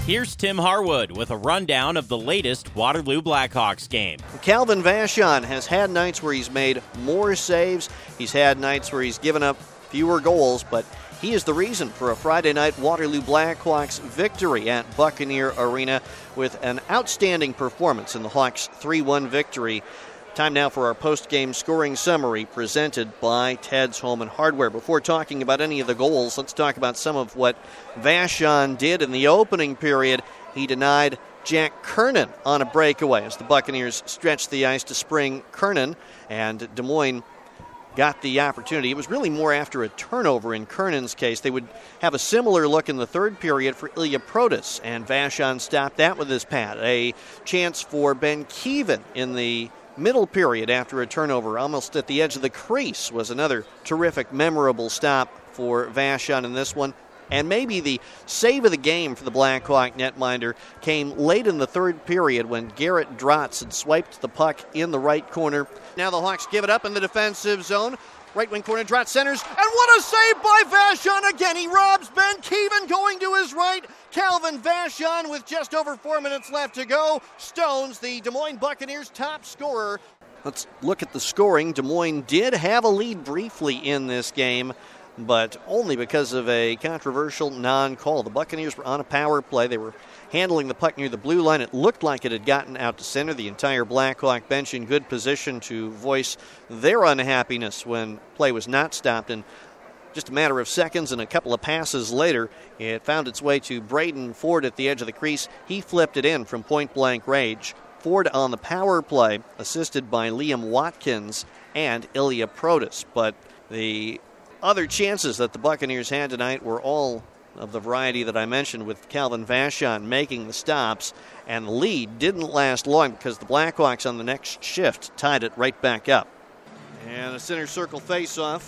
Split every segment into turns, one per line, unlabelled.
Here's Tim Harwood with a rundown of the latest Waterloo Blackhawks game.
Calvin Vachon has had nights where he's made more saves. He's had nights where he's given up fewer goals, but he is the reason for a Friday night Waterloo Blackhawks victory at Buccaneer Arena with an outstanding performance in the Hawks' 3-1 victory. Time now for our post-game scoring summary presented by Ted's Home and Hardware. Before talking about any of the goals, let's talk about some of what Vachon did in the opening period. He denied Jack Kernan on a breakaway as the Buccaneers stretched the ice to spring Kernan, and Des Moines got the opportunity. It was really more after a turnover in Kernan's case. They would have a similar look in the third period for Ilya Protas, and Vachon stopped that with his pad. A chance for Ben Keevan in the middle period after a turnover, almost at the edge of the crease, was another terrific, memorable stop for Vachon in this one. And maybe the save of the game for the Blackhawk netminder came late in the third period when Garrett Drotz had swiped the puck in the right corner. Now the Hawks give it up in the defensive zone. Right wing corner, Drotz centers, and what a save by Vachon again. He robs Ben Keevan going to his right. Calvin Vachon, with just over 4 minutes left to go, stones the Des Moines Buccaneers' top scorer. Let's look at the scoring. Des Moines did have a lead briefly in this game, but only because of a controversial non-call. The Buccaneers were on a power play. They were handling the puck near the blue line. It looked like it had gotten out to center. The entire Blackhawk bench in good position to voice their unhappiness when play was not stopped. And just a matter of seconds and a couple of passes later, it found its way to Braden Ford at the edge of the crease. He flipped it in from point-blank range. Ford on the power play, assisted by Liam Watkins and Ilya Protas. But the other chances that the Buccaneers had tonight were all of the variety that I mentioned, with Calvin Vachon making the stops, and the lead didn't last long because the Blackhawks on the next shift tied it right back up. And a center circle faceoff,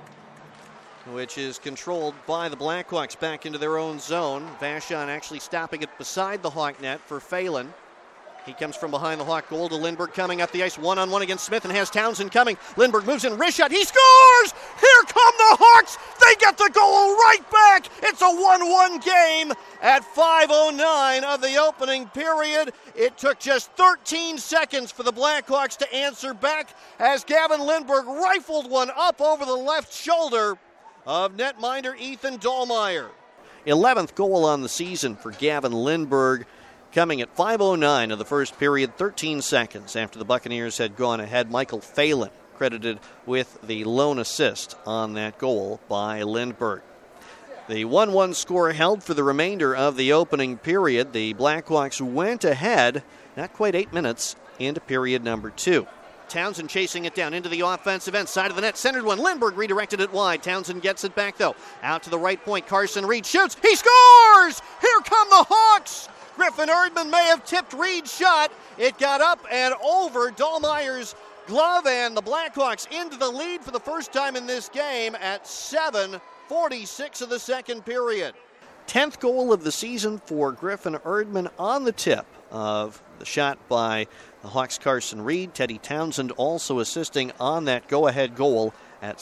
which is controlled by the Blackhawks back into their own zone. Vachon actually stopping it beside the Hawk net for Phelan. He comes from behind the Hawk goal to Lindbergh, coming up the ice one-on-one against Smith and has Townsend coming. Lindbergh moves in, wrist shot, he scores! Here come the Hawks! They get the goal right back! It's a 1-1 game at 5:09 of the opening period. It took just 13 seconds for the Blackhawks to answer back as Gavin Lindbergh rifled one up over the left shoulder of netminder Ethan Dahlmeyer. 11th goal on the season for Gavin Lindbergh, coming at 5:09 of the first period, 13 seconds after the Buccaneers had gone ahead. Michael Phelan credited with the lone assist on that goal by Lindbergh. The 1-1 score held for the remainder of the opening period. The Blackhawks went ahead not quite 8 minutes into period number 2. Townsend chasing it down into the offensive end, side of the net, centered one. Lindbergh redirected it wide. Townsend gets it back, though. Out to the right point, Carson Reed shoots. He scores! Here come the Hawks! Griffin Erdman may have tipped Reed's shot. It got up and over Dahlmeyer's glove, and the Blackhawks into the lead for the first time in this game at 7:46 of the second period. 10th goal of the season for Griffin Erdman on the tip of the shot by the Hawks' Carson Reed. Teddy Townsend also assisting on that go-ahead goal at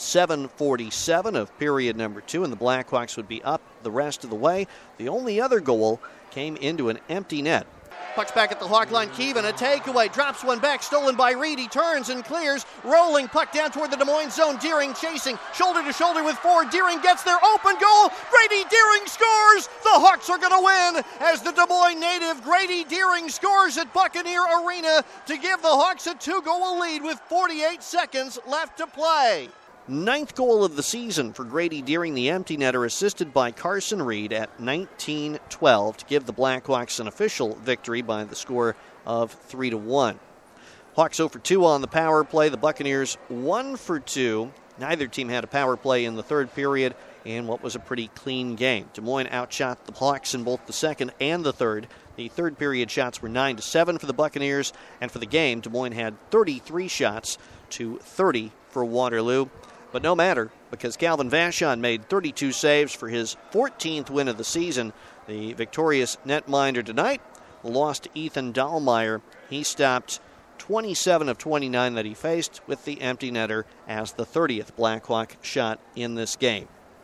7:47 of period number 2, and the Blackhawks would be up the rest of the way. The only other goal came into an empty net. Puck's back at the Hawk line. Keevan, a takeaway, drops one back, stolen by Reed. He turns and clears, rolling puck down toward the Des Moines zone. Deering chasing, shoulder to shoulder with Ford. Deering gets their open goal. Grady Deering scores. The Hawks are going to win as the Des Moines native Grady Deering scores at Buccaneer Arena to give the Hawks a 2-goal lead with 48 seconds left to play. 9th goal of the season for Grady Deering, the empty netter, assisted by Carson Reed at 19:12 to give the Blackhawks an official victory by the score of 3-1. Hawks 0 for 2 on the power play. The Buccaneers 1 for 2. Neither team had a power play in the third period in what was a pretty clean game. Des Moines outshot the Hawks in both the second and the third. The third period shots were 9-7 for the Buccaneers, and for the game, Des Moines had 33 shots to 30 for Waterloo. But no matter, because Calvin Vachon made 32 saves for his 14th win of the season. The victorious netminder tonight lost to Ethan Dahlmeyer. He stopped 27 of 29 that he faced with the empty netter as the 30th Blackhawk shot in this game.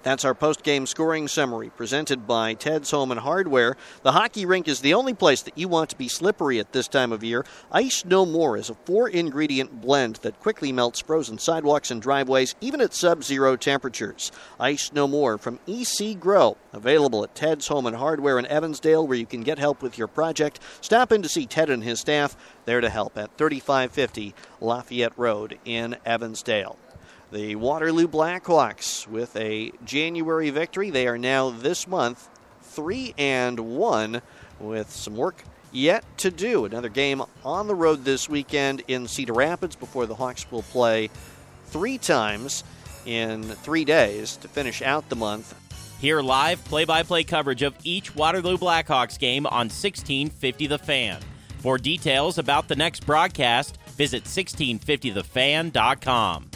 That's our post-game scoring summary presented by Ted's Home and Hardware. The hockey rink is the only place that you want to be slippery at this time of year. Ice No More is a 4-ingredient blend that quickly melts frozen sidewalks and driveways, even at sub-zero temperatures. Ice No More from EC Grow, available at Ted's Home and Hardware in Evansdale, where you can get help with your project. Stop in to see Ted and his staff, there to help at 3550 Lafayette Road in Evansdale. The Waterloo Blackhawks with a January victory. They are now this month 3-1 with some work yet to do. Another game on the road this weekend in Cedar Rapids before the Hawks will play 3 times in 3 days to finish out the month.
Hear live play-by-play coverage of each Waterloo Blackhawks game on 1650 The Fan. For details about the next broadcast, visit 1650thefan.com.